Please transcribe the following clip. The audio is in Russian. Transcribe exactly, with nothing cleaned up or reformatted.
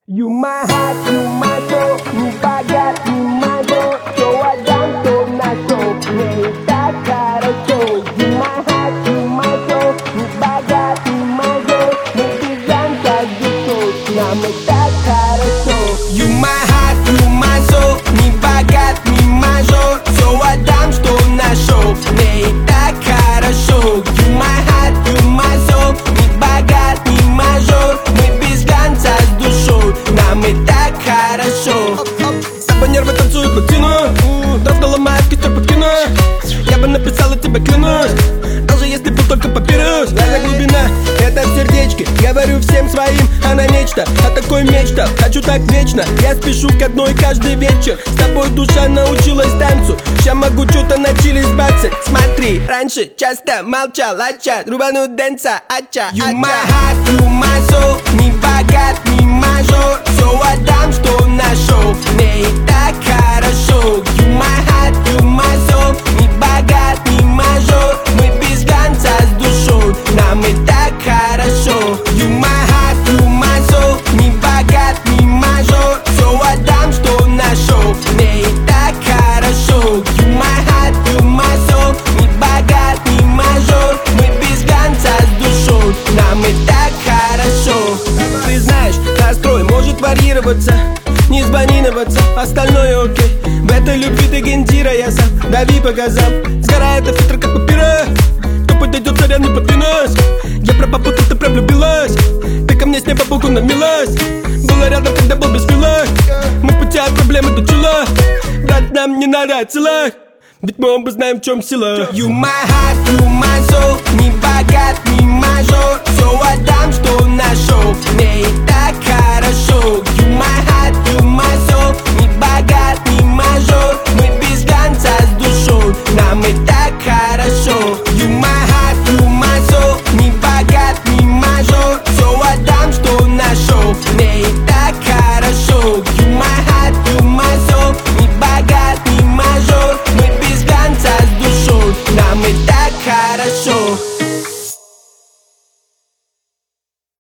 You my heart, you my soul, не богат, не мажор, все отдам, что нашел, мне и так хорошо. You my heart, you my soul, не богат, не мажор, мы бежим как душой, нам и так хорошо. You my heart, you my soul, не богат, не мажор, все отдам, что нашел, мне и так хорошо. You my heart, you my soul, не богат, не мажор, мы без глянца с душой, нам и так хорошо. Саба нервы танцуют латину, дрожь ломает, кистер подкину. Я бы написала тебе, клянусь, даже если был только папирус. Глаза глубина, это в сердечке, говорю всем своим, она нечто, а такой мечта. Хочу так вечно, я спешу к одной каждый вечер. С тобой душа научилась танцу, ща могу что-то на чили сбаться. Смотри, раньше часто молчал, ача, рубану дэнса, ача. You my heart, you my soul, не богат, не мажор, все отдам, что нашел, мне и так хорошо. You my heart, you my soul, не богат, не мажор, мы без глянца с душой, нам и так хорошо. You my heart, you my soul, не богат, не мажор, все отдам, что нашел, мне и так хорошо. You my heart, you my soul, не богат, не мажор, мы без глянца с душой, нам и так хорошо. Ты знаешь, настрой может варьироваться, не сбанироваться, остальное окей. В этой любви ты гендира, я сам, дави по газам. Сгорает фильтр, как папира. Кто подойдет, царя не подвинусь. Я про папу, ты прям влюбилась. Ты ко мне с неба богу намилась. Была рядом, когда был без пила. Мы в пути от проблемы до чела. Брат, нам не надо отсылать, ведь мы оба знаем, в чем сила. You my heart, you my soul, не богат, не мажор, все отдам, что нашел, мне и так хорошо.